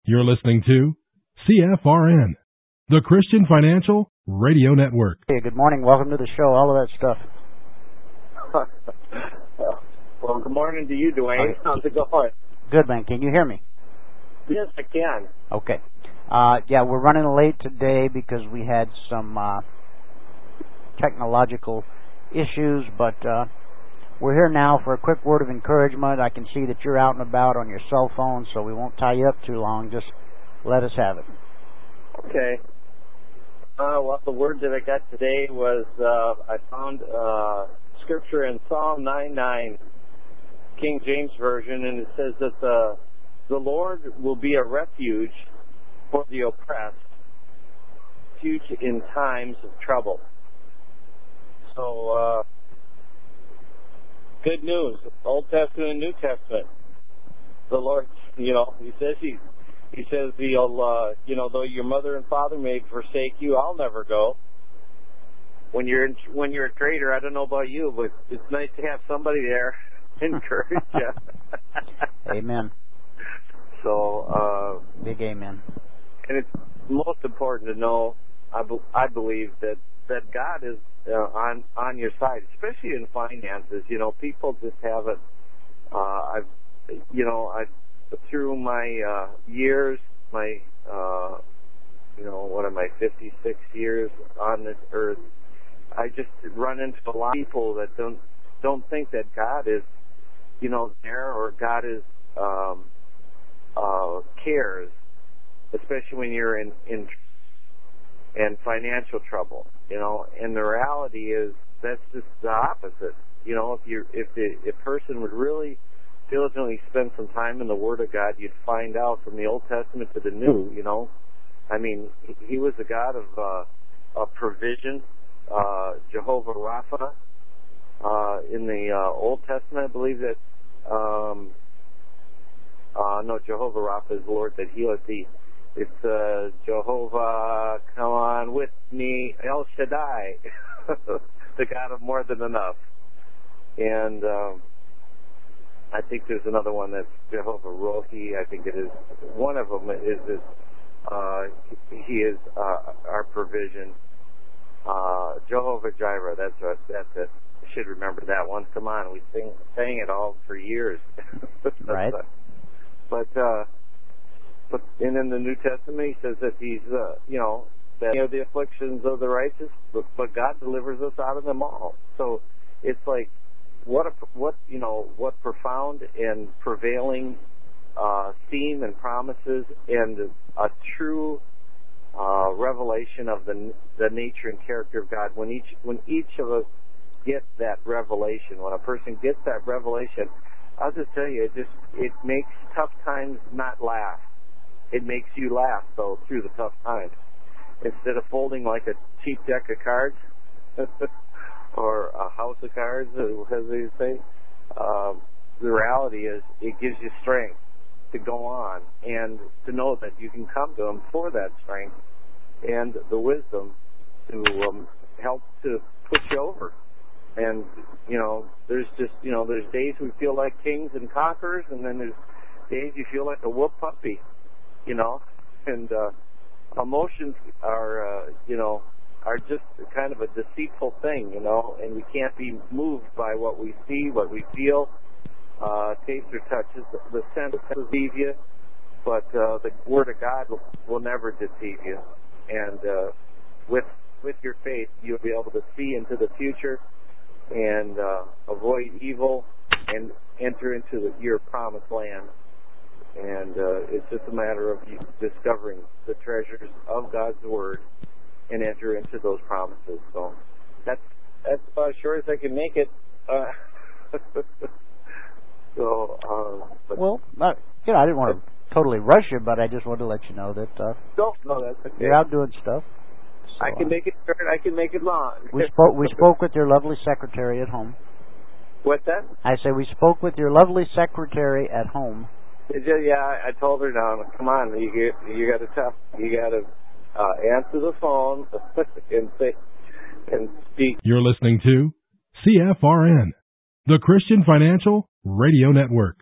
You're listening to CFRN, the Christian Financial Radio Network. Hey, good morning. Welcome to the show. All of that stuff. Well, good morning to you, Dwayne. Okay. How's it going? Good, man. Can you hear me? Yes, I can. Okay. Yeah, we're running late today because we had some technological issues, but we're here now for a quick word of encouragement. I can see that you're out and about on your cell phone, so we won't tie you up too long. Just let us have it. Okay. Well, the word that I got today was I found scripture in Psalm 9:9, King James Version, and it says that the Lord will be a refuge for the oppressed, refuge in times of trouble. So, good news, Old Testament and New Testament. The Lord, He says He says He'll, though your mother and father may forsake you, I'll never go. When you're a trader, I don't know about you, but it's nice to have somebody there to encourage you. Amen. So, big amen. And it's most important to know, I believe that God is on your side, especially in finances. People just have it. Through my years, what am I, 56 years on this earth, I just run into a lot of people that don't think that God is, there, or God is cares, especially when you're in financial trouble. And the reality is that's just the opposite. If a person would really diligently spend some time in the Word of God, you'd find out from the Old Testament to the New. I mean, He was a God of provision, Jehovah Rapha. In the Old Testament, I believe that Jehovah Rapha is the Lord that healeth thee. It's Jehovah, come on with me, El Shaddai, the God of more than enough. And I think there's another one that's Jehovah Rohi. I think it is. One of them is He is our provision. Jehovah Jireh. That's it. I should remember that one. Come on, we sang it all for years. Right. But and in the New Testament, He says that He's that the afflictions of the righteous, but God delivers us out of them all. So it's like what profound and prevailing theme and promises, and a true revelation of the nature and character of God. When each of us get that revelation, when a person gets that revelation, I'll just tell you, it makes tough times not laugh. It makes you laugh, though, through the tough times. Instead of folding like a cheap deck of cards or a house of cards, as they say, the reality is it gives you strength to go on and to know that you can come to Him for that strength and the wisdom to help to push you over. And, there's days we feel like kings and conquerors, and then there's days you feel like a whoop puppy, and emotions are just kind of a deceitful thing, and we can't be moved by what we see, what we feel, taste or touch. The sense will deceive you, but the Word of God will never deceive you. And with your faith, you'll be able to see into the future and avoid evil and enter into your promised land. And it's just a matter of you discovering the treasures of God's Word and enter into those promises. So that's about as short as I can make it. I didn't want to totally rush you, but I just wanted to let you know that no, that's okay. You're out doing stuff. So, I can make it short. I can make it long. We spoke with your lovely secretary at home. What's that? I say we spoke with your lovely secretary at home. Yeah, I told her, now, come on, you got to answer the phone and speak. You're listening to CFRN, the Christian Financial Radio Network.